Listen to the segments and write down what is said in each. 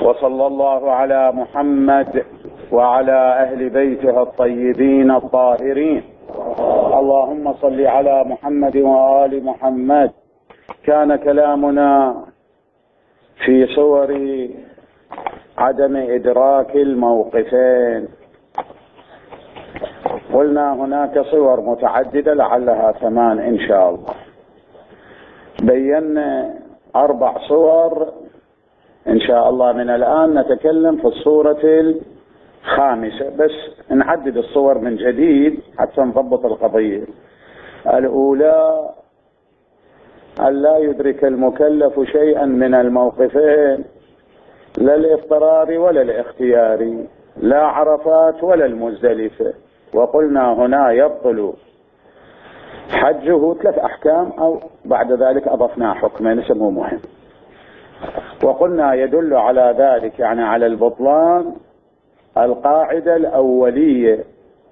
وصلى الله على محمد وعلى أهل بيته الطيبين الطاهرين. اللهم صل على محمد وآل محمد. كان كلامنا في صور عدم إدراك الموقفين. قلنا هناك صور متعددة لعلها 8 إن شاء الله. بينا 4 صور إن شاء الله. من الآن نتكلم في الصورة الخامسة، بس نعدد الصور من جديد حتى نضبط القضية. الأولى أن لا يدرك المكلف شيئا من الموقفين، لا الاضطراري ولا الاختياري، لا عرفات ولا المزدلفة. وقلنا هنا يبطل حجه 3 أحكام، أو بعد ذلك أضفنا حكمين اسمه مهم. وقلنا يدل على ذلك يعني على البطلان القاعدة الأولية.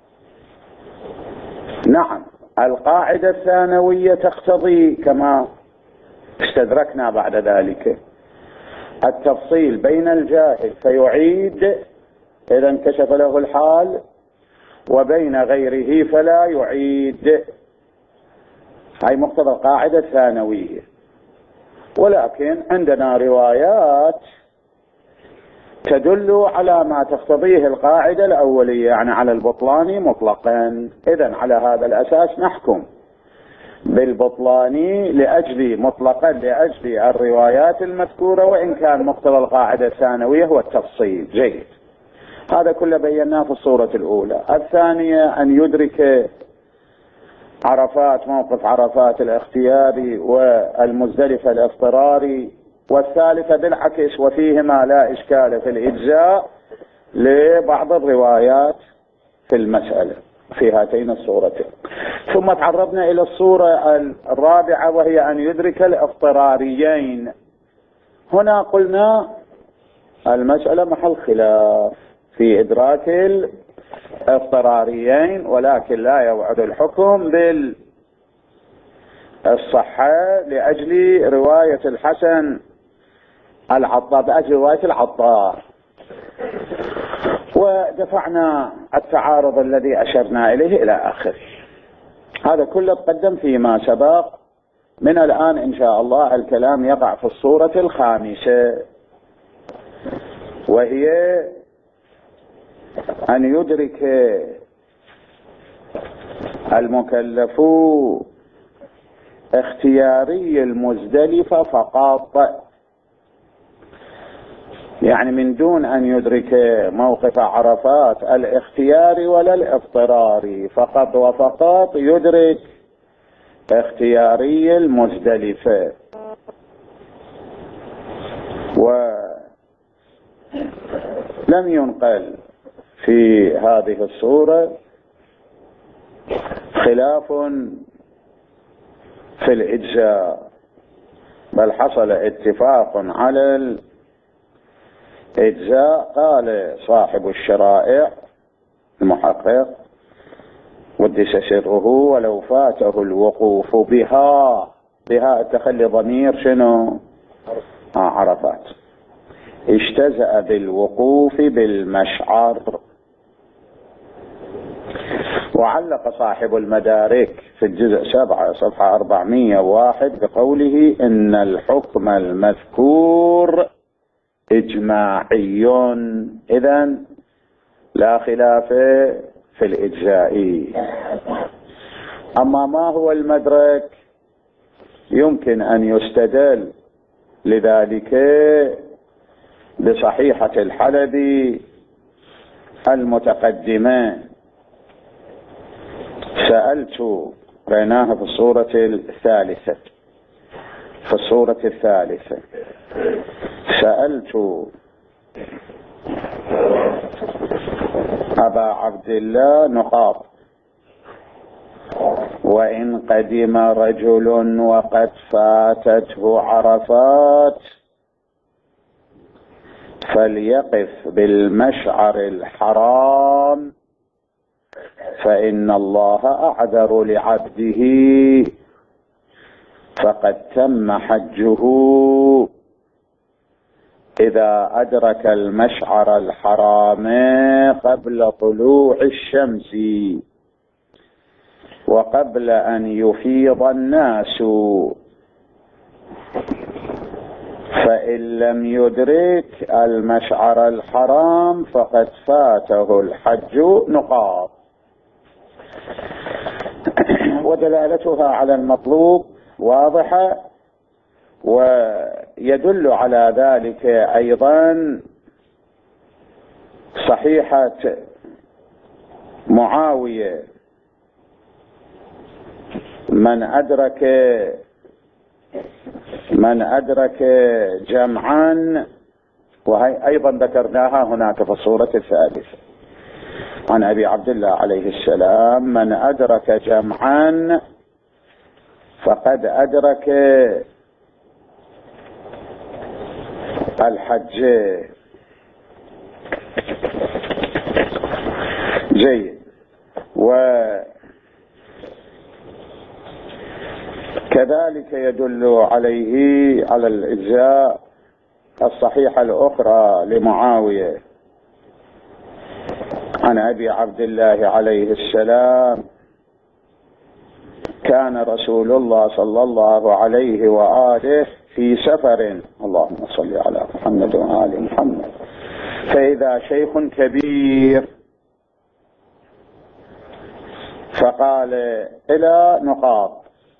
نعم، القاعدة الثانوية تقتضي كما استدركنا بعد ذلك التفصيل بين الجاهل فيعيد إذا انكشف له الحال، وبين غيره فلا يعيد. هاي مقتضى القاعدة الثانوية. ولكن عندنا روايات تدل على ما تقتضيه القاعدة الأولية، يعني على البطلان مطلقا. إذن على هذا الأساس نحكم بالبطلان مطلقا لأجل الروايات المذكورة، وإن كان مقتضى القاعدة الثانوية هو التفصيل. جيد، هذا كله بيناه في الصورة الأولى. الثانية أن يدرك عرفات، موقف عرفات الاختياري، والمزدلفة الاضطراري. والثالثة بالعكس، وفيهما لا إشكال في الإجزاء لبعض الروايات في المسألة في هاتين الصورتين. ثم تعرضنا إلى الصورة الرابعة، وهي أن يدرك الاضطراريين. هنا قلنا المسألة محل خلاف في إدراك الاضطراريين، ولكن لا يوعد الحكم بالصحة لأجل رواية الحسن العطار، بأجل رواية العطار. ودفعنا التعارض الذي أشرنا إليه إلى آخره. هذا كله تقدم فيما سبق. من الآن إن شاء الله الكلام يقع في الصورة الخامسة، وهي أن يدرك المكلف اختياري المزدلفة فقط، يعني من دون أن يدرك موقف عرفات الاختياري ولا الاضطراري، فقط وفقط يدرك اختياري المزدلفة. ولم ينقل في هذه الصورة خلاف في الإجزاء، بل حصل اتفاق على الإجزاء. قال صاحب الشرائع المحقق قدس سره: ولو فاته الوقوف بها التخلي ضمير شنو؟ عرفات. اجتزأ بالوقوف بالمشعر. وعلق صاحب المدارك في الجزء 7 صفحة 401 بقوله: إن الحكم المذكور إجماعي، إذن لا خلاف في الإجزاء. أما ما هو المدرك يمكن أن يستدل لذلك بصحيحة الحلبي المتقدمة. سألت بيناها في الصورة الثالثة سألت أبا عبد الله نقاط: وإن قدم رجل وقد فاتته عرفات فليقف بالمشعر الحرام، فإن الله أعذر لعبده فقد تم حجه إذا أدرك المشعر الحرام قبل طلوع الشمس وقبل أن يفيض الناس، فإن لم يدرك المشعر الحرام فقد فاته الحج نقاط. ودلالتها على المطلوب واضحة، ويدل على ذلك أيضا صحيحة معاوية من أدرك جمعا، وهي أيضا ذكرناها هناك في الصورة الثالثة عن أبي عبد الله عليه السلام: من أدرك جمعا فقد أدرك الحج. جيد. وكذلك يدل عليه على الأجزاء الصحيحة الأخرى لمعاوية عن أبي عبد الله عليه السلام: كان رسول الله صلى الله عليه وآله في سفر، اللهم صل على محمد وآل محمد، فإذا شيخ كبير فقال إلى نقاط: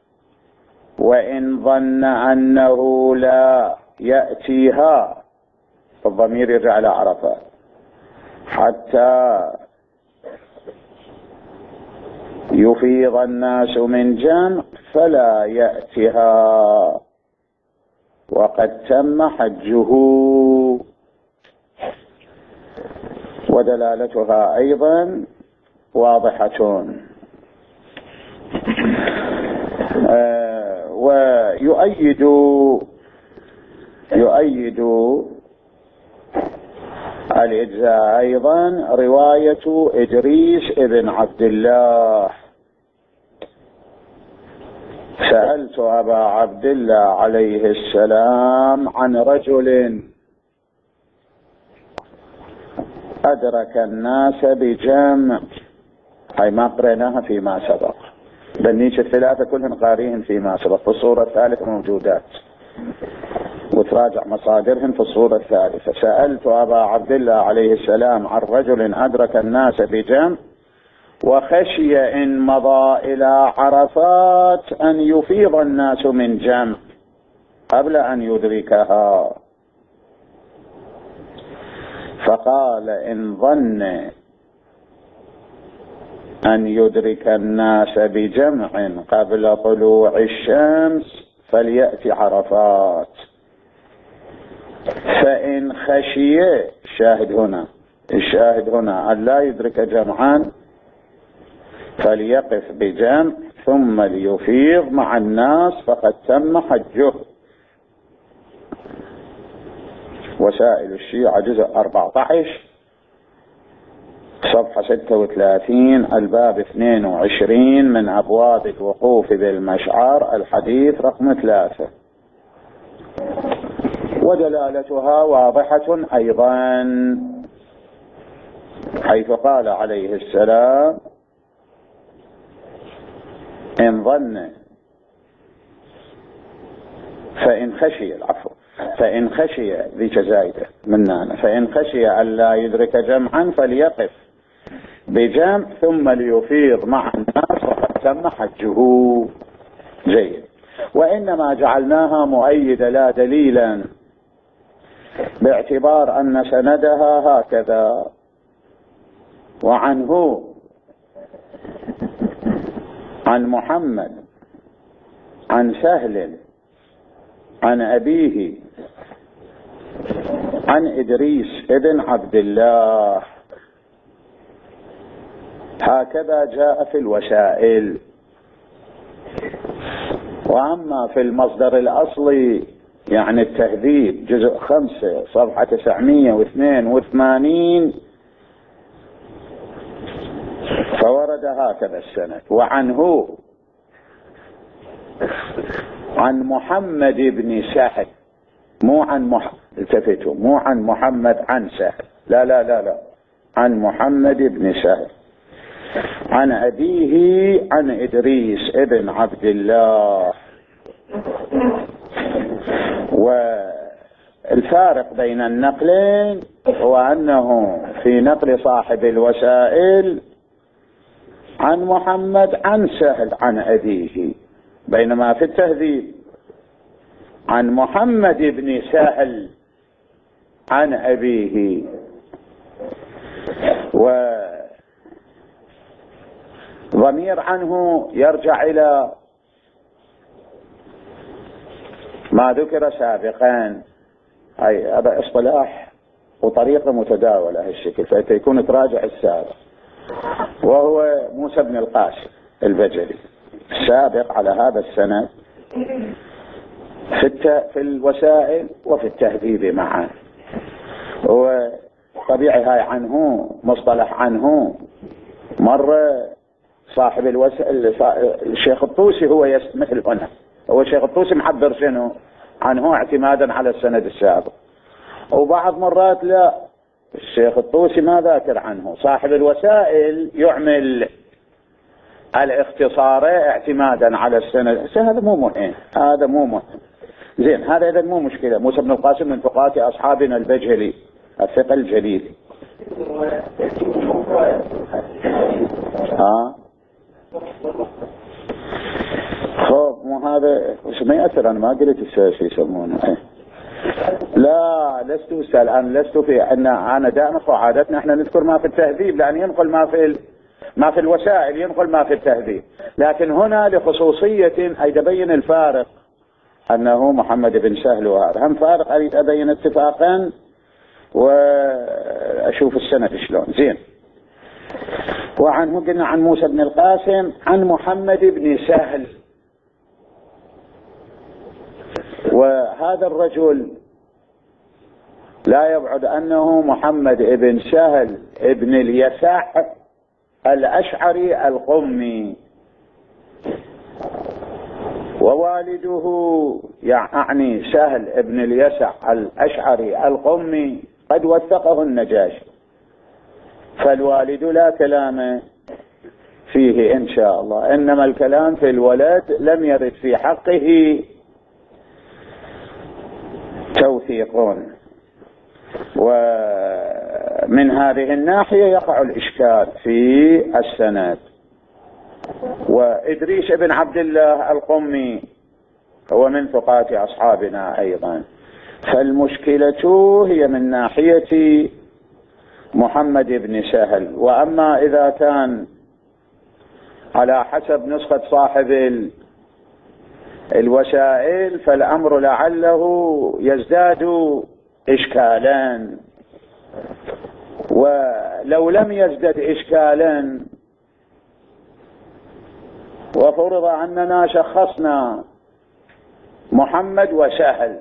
وإن ظن أنه لا يأتيها، الضمير يرجع على عرفات، حتى يفيض الناس من جمع فلا يأتيها وقد تم حجه. ودلالتها أيضا واضحة. ويؤيد الإجزاء أيضا رواية إدريس ابن عبد الله: سألت أبا عبد الله عليه السلام عن رجل أدرك الناس بجمع، هاي ما قريناها فيما سبق، بنيش الثلاثة كلهم قاريهم فيما سبق، في الصورة الثالثة موجودات، وتراجع مصادرهم في الصورة الثالثة. سألت أبا عبد الله عليه السلام عن رجل أدرك الناس بجمع وخشي إن مضى إلى عرفات أن يفيض الناس من جمع قبل أن يدركها، فقال: إن ظن أن يدرك الناس بجمع قبل طلوع الشمس فليأتي عرفات، فإن خشي، الشاهد هنا أن لا يدرك جمعا فليقف بجمع ثم ليفيض مع الناس فقد تم حجه. وسائل الشيعة جزء 14 صفحة 36 الباب 22 من أبواب الوقوف بالمشعر الحديث رقم 3. ودلالتها واضحة أيضا، حيث قال عليه السلام: إن ظن فإن خشي ذيك زايدة مننا، فإن خشي أن لا يدرك جمعا فليقف بجمع ثم ليفيض مع الناس وقد تم حجه. جيد. وإنما جعلناها مؤيدة لا دليلا، باعتبار أن سندها هكذا: وعنه عن محمد عن سهل عن أبيه عن إدريس ابن عبد الله، هكذا جاء في الوسائل. وأما في المصدر الأصلي يعني التهذيب جزء 5 صفحة 982 فورد هكذا السند: وعنه عن محمد بن سهل مو عن التفتوا، مو عن محمد عن سهل، لا لا لا لا، عن محمد بن سهل عن أبيه عن إدريس ابن عبد الله. والفارق بين النقلين هو أنه في نقل صاحب الوسائل عن محمد عن سهل عن أبيه، بينما في التهذيب عن محمد بن سهل عن أبيه. وضمير عنه يرجع إلى ما ذكر سابقا، أي هذا اصطلاح وطريقة متداولة هالشكل، فيكون تراجع السابق، وهو موسى بن القاسم البجلي السابق على هذا السند في الوسائل وفي التهذيب معا. هو طبيعي هاي عنه مصطلح عنه مرة صاحب الوسائل الشيخ الطوسي هو مثل هنا، هو الشيخ الطوسي محضر شنو عنه اعتمادا على السند السابق، وبعض مرات لا، الشيخ الطوسي ما ذاكر عنه، صاحب الوسائل يعمل الاختصار اعتمادا على السند. هذا مو مهم، هذا مو مهم. زين، هذا اذا مو مشكلة. موسى بن القاسم من ثقات اصحابنا البجلي الثقة الجليل. خب مو هذا ما يأثر، انا ما قلت شو يسمونه. لا لست أستاذ، أنا لست في أنا دائما عادتنا احنا نذكر ما في التهذيب، لأن ينقل ما في الوسائل، ينقل ما في التهذيب، لكن هنا لخصوصية أي تبين الفارق أنه محمد بن سهل، وهذا هم فارق أريد أبين اتفاقا وأشوف السنة شلون. زين، وعنه قلنا عن موسى بن القاسم عن محمد بن سهل، وهذا الرجل لا يبعد أنه محمد بن سهل ابن اليسع الأشعري القمي، ووالده يعني سهل ابن اليسع الأشعري القمي قد وثقه النجاشي، فالوالد لا كلام فيه إن شاء الله، إنما الكلام في الولد لم يرد في حقه توثيقون. ومن هذه الناحية يقع الإشكال في السند. وإدريس بن عبد الله القمي هو من ثقات أصحابنا أيضا، فالمشكلة هي من ناحية محمد بن سهل. وأما إذا كان على حسب نسخة صاحب الوسائل فالأمر لعله يزداد إشكالا، ولو لم يزدد إشكالا وفرض أننا شخصنا محمد وسهل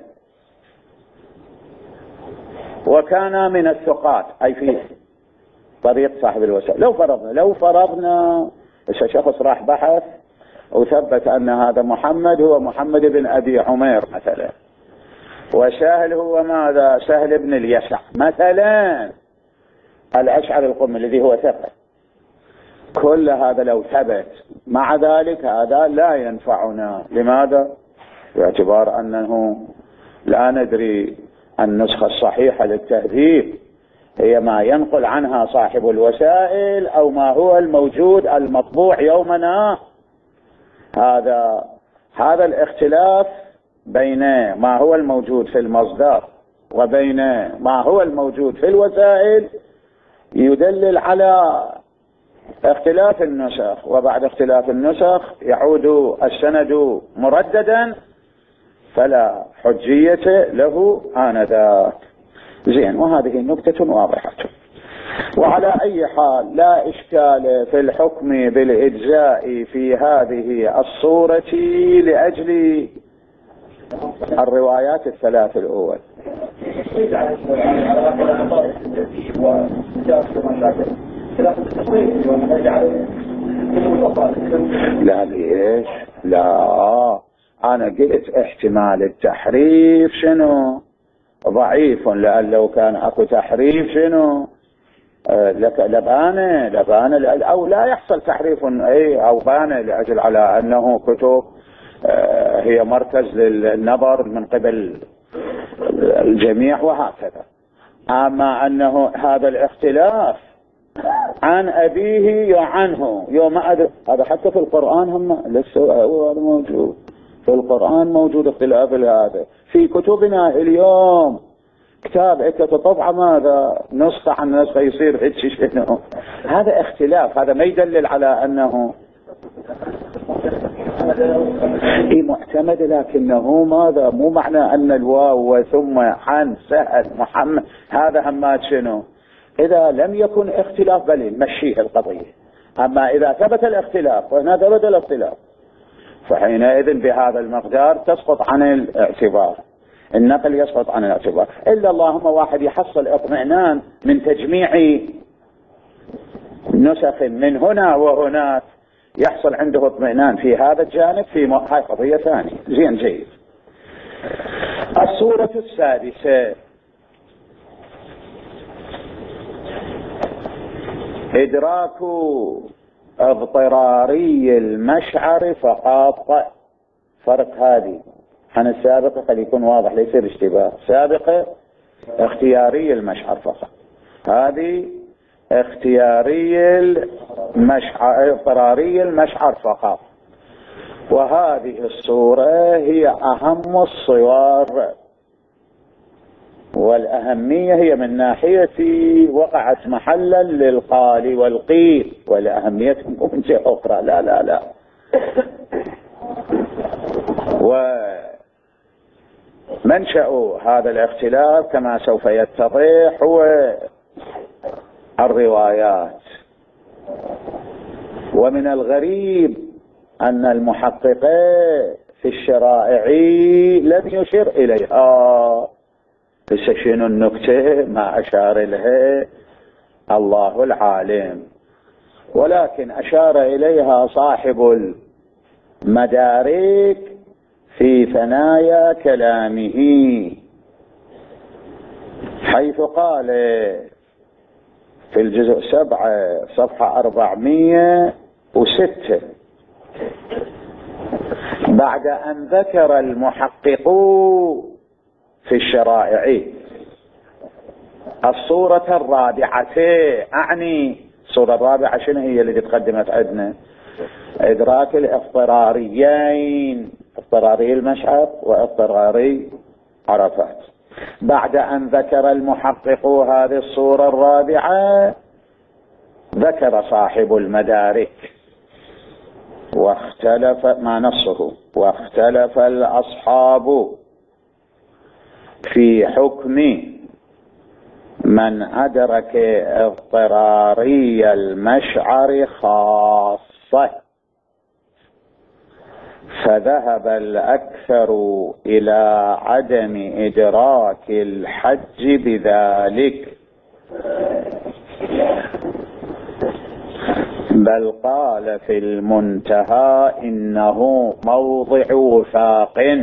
وكان من الثقات أي في طريق صاحب الوسائل، لو فرضنا شخص راح بحث وثبت أن هذا محمد هو محمد بن أبي عمير مثلا، وسهل هو ماذا؟ سهل بن اليسع مثلا الأشعري القمي الذي هو ثقة، كل هذا لو ثبت، مع ذلك هذا لا ينفعنا. لماذا؟ باعتبار أنه لا ندري النسخة الصحيحة للتهذيب هي ما ينقل عنها صاحب الوسائل أو ما هو الموجود المطبوع يومنا. هذا الاختلاف بين ما هو الموجود في المصدر وبين ما هو الموجود في الوسائل يدلل على اختلاف النسخ، وبعد اختلاف النسخ يعود السند مرددا فلا حجية له آنذاك. زين، وهذه نكتة واضحة. وعلى أي حال لا إشكال في الحكم بالإجزاء في هذه الصورة لأجل الروايات الثلاث الأول. لا ليش؟ لا، أنا قلت احتمال التحريف شنو؟ ضعيف، لأن لو كان أكو تحريف شنو لبان أو لا يحصل تحريف أو بان لأجل على أنه كتب هي مركز للنظر من قبل الجميع وهكذا. أما أنه هذا الاختلاف عن أبيه وعنه يوم هذا حتى في القرآن هم لسه هذا موجود في القرآن، موجود اختلاف هذا في كتبنا اليوم. كتاب طبعا ماذا نسخة عن نسخة يصير هيك شنو، هذا اختلاف، هذا ما يدلل على أنه معتمد، لكنه ماذا مو معنى أن الواو وثم عن سهل محمد هذا همات شنو. إذا لم يكن اختلاف بل نمشيه القضية، أما إذا ثبت الاختلاف وهنا ثبت الاختلاف فحينئذ بهذا المقدار تسقط عن الاعتبار، النقل يسقط عن الاعتبار. إلا اللهم واحد يحصل اطمئنان من تجميع نسخ من هنا وهناك، يحصل عنده اطمئنان في هذا الجانب، في هاي قضية ثانية. زين جيد. الصورة السادسة إدراك اضطراري المشعر فقط. فرق هذه عن السابقة خلي يكون واضح ليصير اشتباه. سابقة اختياري المشعر فقط، هذه اختياري المشعر اضطراري المشعر فقط. وهذه الصورة هي أهم الصور، والأهمية هي من ناحية وقعت محلا للقال والقيل، والأهمية من شيء أخرى. لا لا لا. ومنشأ هذا الاختلاف كما سوف يتضح هو الروايات. ومن الغريب أن المحقق في الشرائع لم يشر إليها. بس شنو النكتة ما أشار لها الله العالم، ولكن أشار إليها صاحب المدارك في ثنايا كلامه، حيث قال في الجزء 7 صفحة 406 بعد أن ذكر المحقق في الشرائع الصورة الرابعة، أعني الصورة الرابعة شنو هي اللي تقدمت عندنا؟ إدراك الاضطراريين، اضطراري المشعر واضطراري عرفات. بعد أن ذكر المحقق هذه الصورة الرابعة ذكر صاحب المدارك واختلف ما نصه، واختلف الأصحاب في حكم من أدرك اضطراري المشعر خاصة، فذهب الأكثر إلى عدم إدراك الحج بذلك، بل قال في المنتهى إنه موضع وفاق.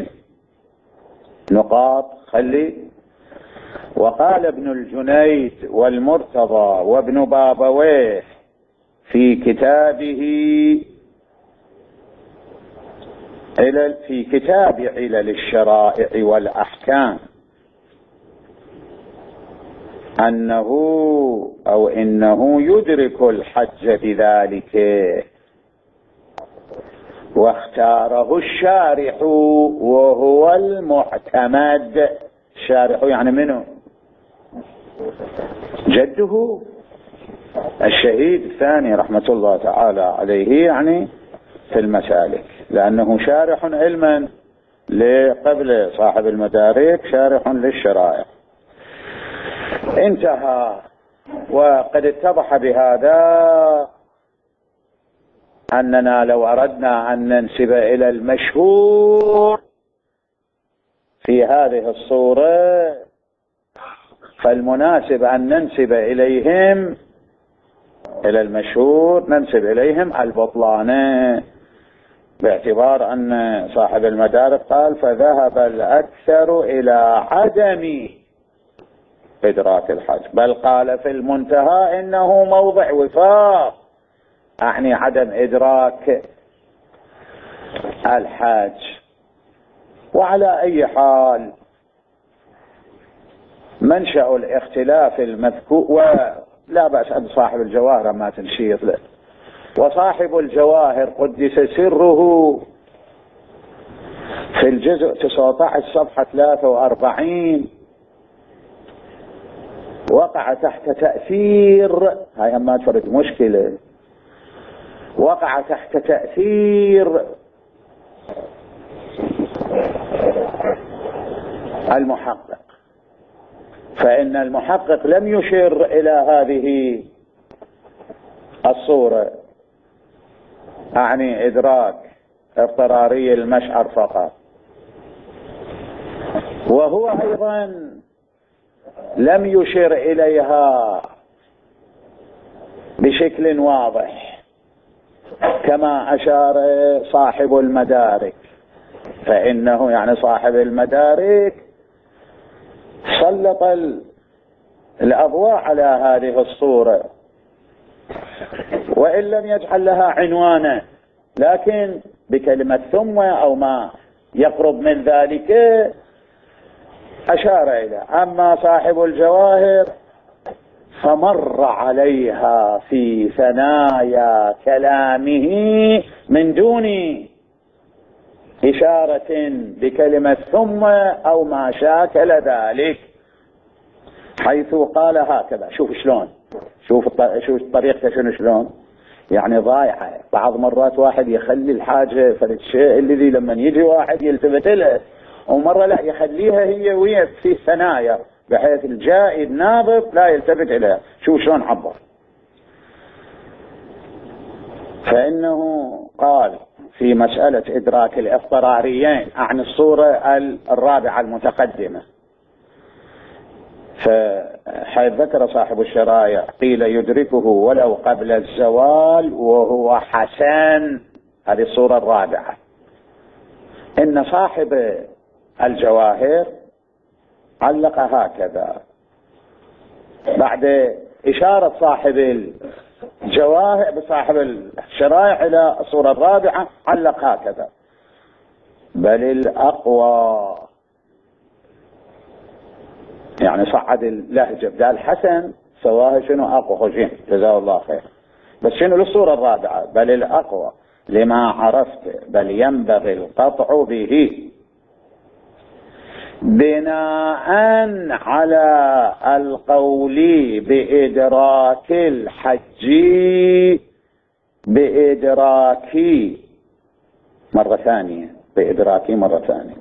نقاط خلي. وقال ابن الجنيد والمرتضى وابن بابويه في كتابه في كتاب علل الشرائع والأحكام إنه يدرك الحج بذلك، واختاره الشارح وهو المعتمد. الشارح يعني منه؟ جده الشهيد الثاني رحمة الله تعالى عليه، يعني في المسالك، لأنه شارح علما قبل صاحب المدارك، شارح للشرائع. انتهى. وقد اتضح بهذا أننا لو أردنا أن ننسب إلى المشهور في هذه الصورة فالمناسب أن ننسب إليهم، إلى المشهور ننسب إليهم البطلان، باعتبار أن صاحب المدارك قال فذهب الأكثر إلى عدم إدراك الحج، بل قال في المنتهى إنه موضع وفاق، أعني عدم إدراك الحج. وعلى أي حال منشأ الاختلاف المذكور، ولا بأس أن صاحب الجواهر ما تنشيط له، وصاحب الجواهر قدس سره في الجزء 19 صفحة 43 وقع تحت تأثير، هاي ما تفرق مشكلة، وقع تحت تأثير المحقق، فإن المحقق لم يشر إلى هذه الصورة، أعني إدراك اضطراري المشعر فقط، وهو أيضا لم يشر إليها بشكل واضح كما أشار صاحب المدارك، فإنه يعني صاحب المدارك سلط الأضواء على هذه الصورة وإن لم يجعل لها عنوانا، لكن بكلمة ثم أو ما يقرب من ذلك أشار إليه. أما صاحب الجواهر فمر عليها في ثنايا كلامه من دون إشارة بكلمة ثم أو ما شاكل ذلك، حيث قال هكذا. شوف شلون، شوف طريقته شلون، يعني ضايعة. بعض مرات واحد يخلي الحاجة فالشيء الذي لما يجي واحد يلتفت له، ومرة لا يخليها هي ويا في ثنايا بحيث الجائي الناظر لا يلتفت إليها. شوف شلون عبر. فإنه قال في مسألة إدراك الاضطراريين عن الصورة الرابعة المتقدمة، فحيث ذكر صاحب الشرايع قيل يدركه ولو قبل الزوال وهو حسن، هذه الصورة الرابعة. إن صاحب الجواهر علق هكذا بعد إشارة صاحب الجواهر بصاحب الشرايع إلى الصورة الرابعة، علق هكذا: بل الأقوى، يعني صعد اللهجة، قال حسن سواها شنو أقوى، خشين جزاه الله خير، بس شنو للصورة الرابعة: بل الأقوى لما عرفت بل ينبغي القطع به بناء على القول بإدراك الحج، بإدراكي مرة ثانية، بإدراكي مرة ثانية،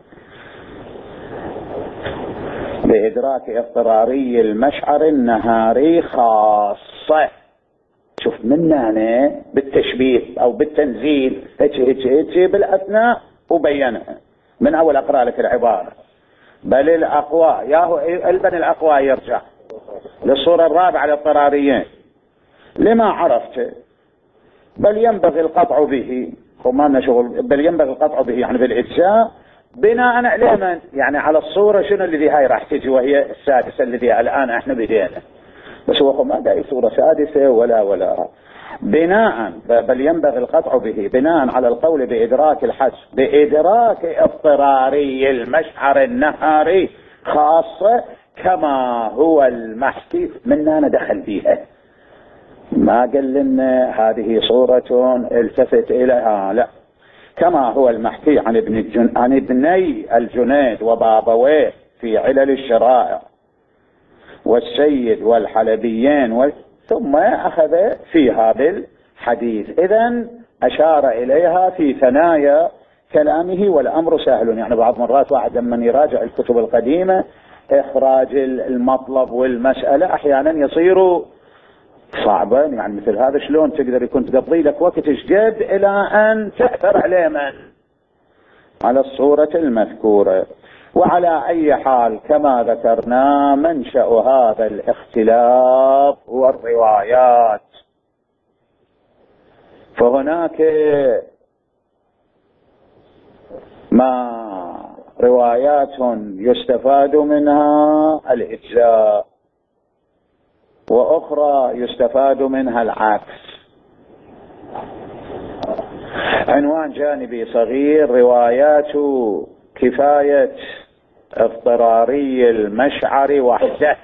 بإدراك اضطراري المشعر النهاري خاصة. شوف من هنا بالتشبيه أو بالتنزيل هيك بالأثناء وبينها من أول أقرأ لك العبارة: بل الأقوى، ياهو البن الأقوى يرجع للصورة الرابعة الاضطراريين لما عرفت بل ينبغي القطع به، وما لنا شغل، بل ينبغي القطع به يعني بالإجزاء بناء على من؟ يعني على الصورة شنو الذي هاي راح تجي وهي السادسة الذي الآن احنا بدينا، بس هو ما داعي صورة سادسة ولا بناء، بل ينبغي القطع به بناء على القول بإدراك الحج بإدراك اضطراري المشعر النهاري خاصة كما هو المحكي. منا ندخل فيها، ما قال لنا هذه صورة التفت إليها، لا، كما هو المحكي عن ابني الجنيد وبابويه في علل الشرائع والسيد والحلبيين ثم أخذ فيها بالحديث. إذن أشار إليها في ثنايا كلامه والأمر سهل. يعني بعض مرات واحد لما يراجع الكتب القديمة إخراج المطلب والمسألة أحيانا يصير صعبا، يعني مثل هذا شلون تقدر يكون تقضي لك وقت شقد إلى أن تأثر عليه من على الصورة المذكورة. وعلى أي حال كما ذكرنا منشأ هذا الاختلاف هو الروايات، فهناك ما روايات يستفاد منها الإجزاء وأخرى يستفاد منها العكس. عنوان جانبي صغير: روايات كفاية اضطراري المشعر وحده.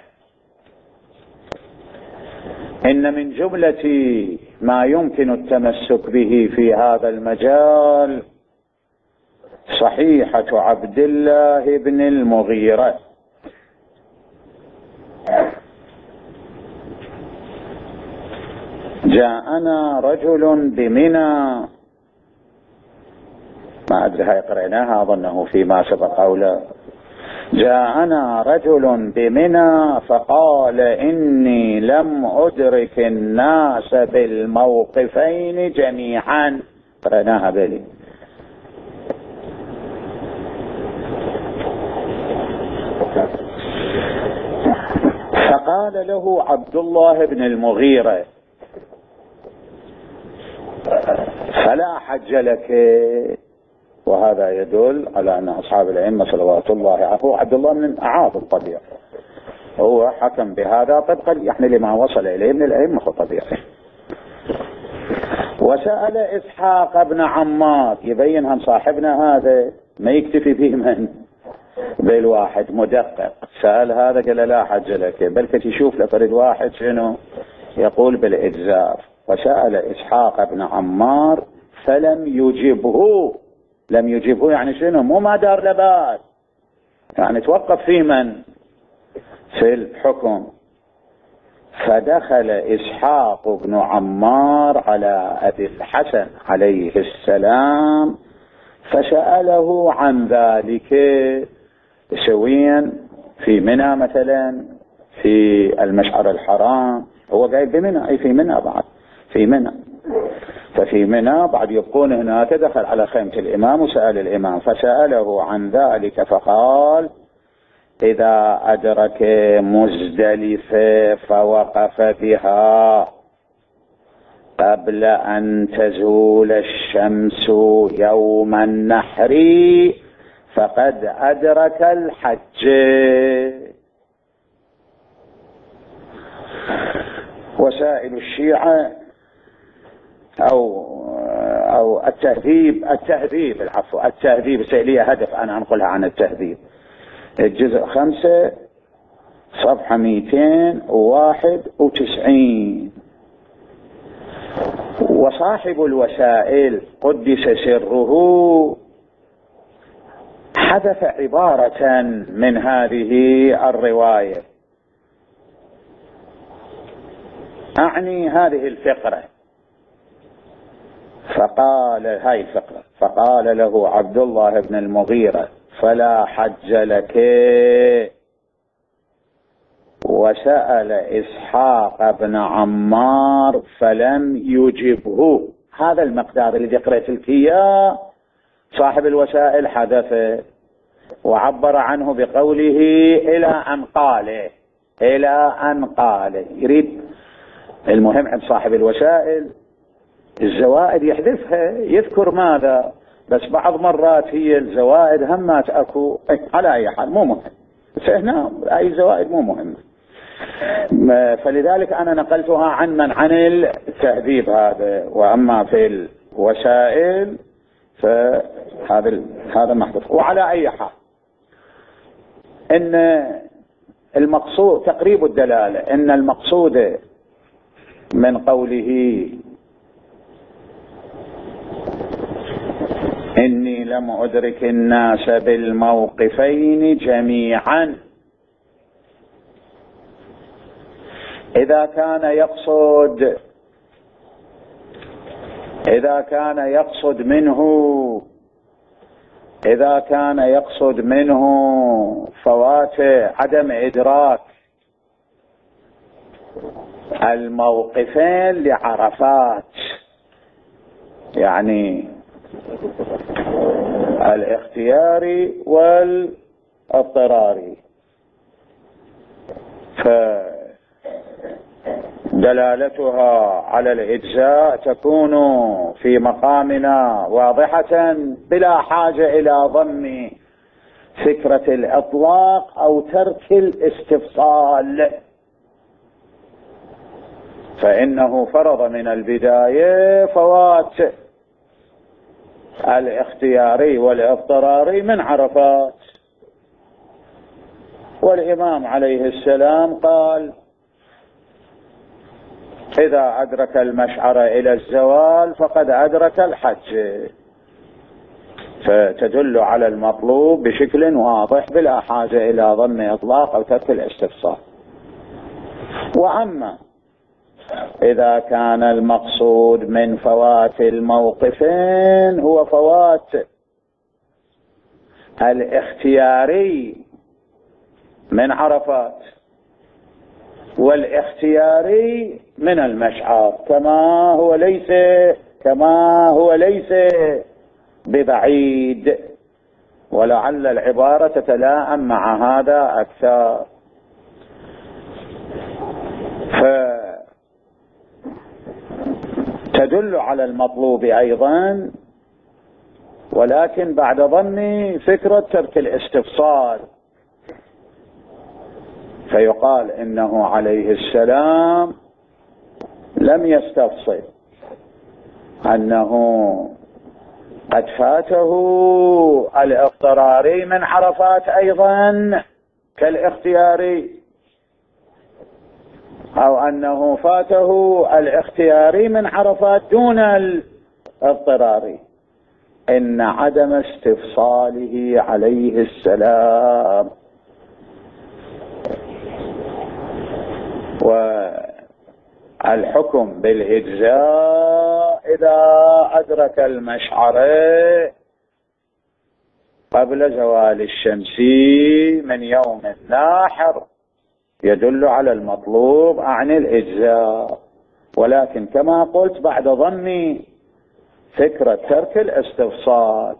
إن من جملة ما يمكن التمسك به في هذا المجال صحيحة عبد الله بن المغيرة. جاءنا رجل بمنى، ما أدري هاي قرأناها أظنه فيما سبق أو لا. جاءنا رجل بمنى فقال إني لم أدرك الناس بالموقفين جميعا. قرأناها بلي. فقال له عبد الله بن المغيرة: فلا حج لك. وهذا يدل على أن أصحاب الأئمة صلوات الله عليهم، عبد الله من أعاظ الطبيعة، هو حكم بهذا طبقا يعني لما وصل إليه من الأئمة الطبيعة. وسأل إسحاق بن عمار، يبين عن صاحبنا هذا ما يكتفي فيه من بالواحد مدقق. سأل هذا قال لا حج لك، بل تشوف لفرد واحد شنو يقول بالإجزار. وسأل إسحاق بن عمار فلم يجبه. لم يجبه يعني شنو؟ مو ما دار لبال، يعني توقف في من في الحكم. فدخل إسحاق بن عمار على أبي الحسن عليه السلام فسأله عن ذلك سويا في منى مثلا، في المشعر الحرام. هو قاعد بمنى، أي في منى بعد، في منى. ففي منى بعد يبقون هناك. دخل على خيمة الإمام وسأل الإمام فسأله عن ذلك فقال: إذا أدرك مزدلفة فوقف بها قبل أن تزول الشمس يوم النحر فقد أدرك الحج. وسائل الشيعة أو التهذيب العفو، التهذيب لي هدف أنا أنقلها عن التهذيب، الجزء 5 صفحة 291. وصاحب الوسائل قدس سره حذف عبارة من هذه الرواية، أعني هذه الفقرة. فقال له عبد الله بن المغيرة: فلا حج لك. وسأل إسحاق بن عمار فلم يجبه. هذا المقدار اللي قرأت لك إياه صاحب الوسائل حذفه وعبر عنه بقوله إلى أن قال. يريد المهم عند صاحب الوسائل الزوائد يحذفها، يذكر ماذا، بس بعض مرات هي الزوائد همات أكو. على أي حال مو مهم، بس هنا أي زوائد مو مهمة. فلذلك أنا نقلتها عن التهذيب هذا. وأما في الوسائل فهذا محذوف. وعلى أي حال إن المقصود تقريب الدلالة، إن المقصود من قوله إني لم أدرك الناس بالموقفين جميعا، إذا كان يقصد منه فوات عدم إدراك الموقفين لعرفات، يعني الاختياري والاضطراري، فدلالتها على الإجزاء تكون في مقامنا واضحة بلا حاجة إلى ضم فكرة الإطلاق أو ترك الاستفصال. فإنه فرض من البداية فوات الاختياري والاضطراري من عرفات. والإمام عليه السلام قال: إذا أدرك المشعر إلى الزوال فقد أدرك الحج، فتدل على المطلوب بشكل واضح بلا حاجة إلى ضم إطلاق أو ترك الاستفصال. وأما إذا كان المقصود من فوات الموقفين هو فوات الاختياري من عرفات والاختياري من المشعر، كما هو ليس ببعيد، ولعل العبارة تتلائم مع هذا أكثر. فتدل على المطلوب أيضا، ولكن بعد ضم فكرة ترك الاستفصال، فيقال إنه عليه السلام لم يستفصل أنه قد فاته الاضطراري من عرفات أيضا كالاختياري، أو أنه فاته الاختياري من عرفات دون الاضطراري. إن عدم استفصاله عليه السلام والحكم بالإجزاء إذا أدرك المشعر قبل زوال الشمس من يوم الناحر يدل على المطلوب عن الإجزاء، ولكن كما قلت بعد ضم فكرة ترك الاستفصال.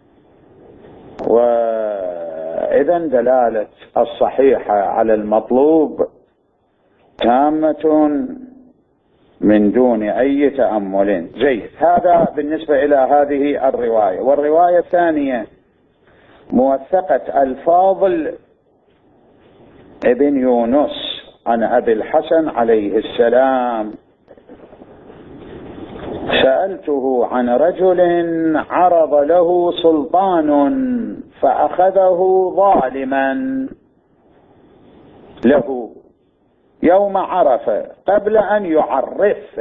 وإذا دلالة الصحيحة على المطلوب تامة من دون أي تأمل. جيد، هذا بالنسبة إلى هذه الرواية. والرواية الثانية موثقة الفاضل ابن يونس عن أبي الحسن عليه السلام: سألته عن رجل عرض له سلطان فأخذه ظالما له يوم عرفة قبل أن يعرف،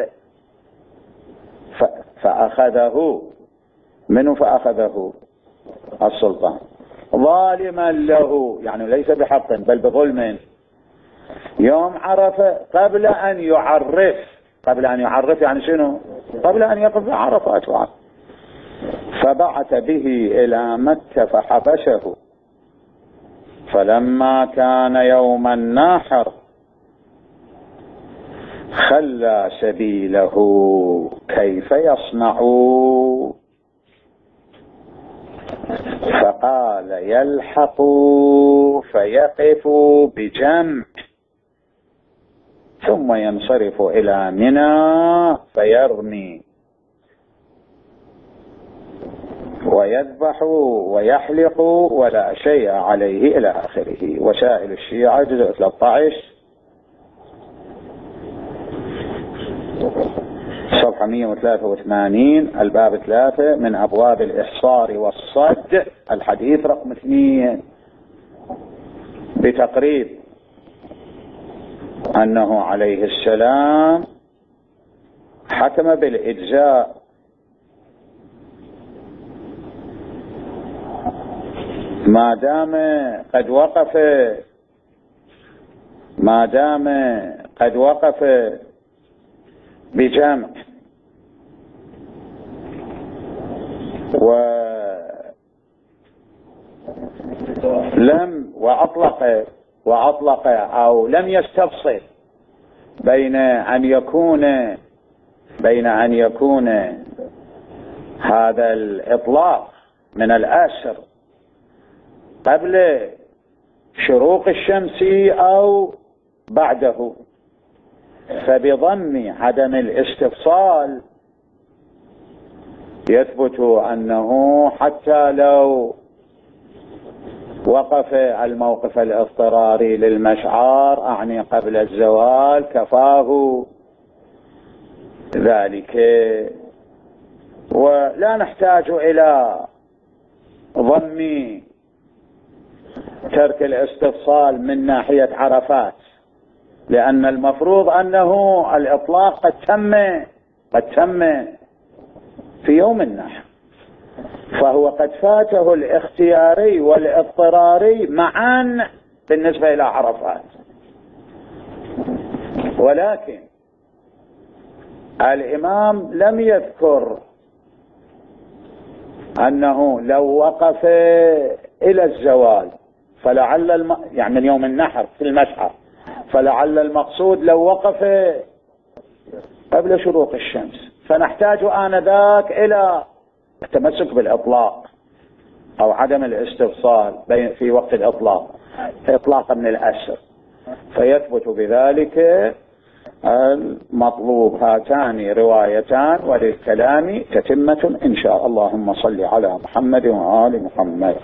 فأخذه منه، فأخذه السلطان ظالما له، يعني ليس بحق بل بظلم، يوم عرفة قبل أن يعرف. قبل أن يعرف يعني شنو؟ قبل أن يقف عرفات. فبعث به إلى مكة فحبشه، فلما كان يوم الناحر خلى سبيله كيف يصنع؟ فقال: يلحق فيقف بجمع ثم ينصرف إلى منى فيرمي ويذبح ويحلق ولا شيء عليه إلى آخره. وسائل الشيعة جزء 13 صفحة 183 الباب 3 من أبواب الإحصار والصد، الحديث رقم 2، بتقريب أنه عليه السلام حكم بالإجزاء ما دام قد وقف بجمع وأطلق أو لم يستفصل بين أن يكون هذا الإطلاق من الأسر قبل شروق الشمس أو بعده. فبضم عدم الاستفصال يثبت أنه حتى لو وقف الموقف الاضطراري للمشعار أعني قبل الزوال كفاه ذلك. ولا نحتاج إلى ضم ترك الاستفصال من ناحية عرفات، لأن المفروض أنه الإطلاق قد تم في يوم النحر، فهو قد فاته الاختياري والاضطراري معا بالنسبة إلى عرفات. ولكن الإمام لم يذكر أنه لو وقف إلى الزوال فلعل يعني من يوم النحر في المشعر، فلعل المقصود لو وقف قبل شروق الشمس، فنحتاج آنذاك إلى التمسك بالإطلاق أو عدم الاستفصال في وقت الإطلاق إطلاقا من الأسر، فيثبت بذلك المطلوب. هاتان روايتان وللكلام تتمة إن شاء الله. اللهم صل على محمد وآل محمد.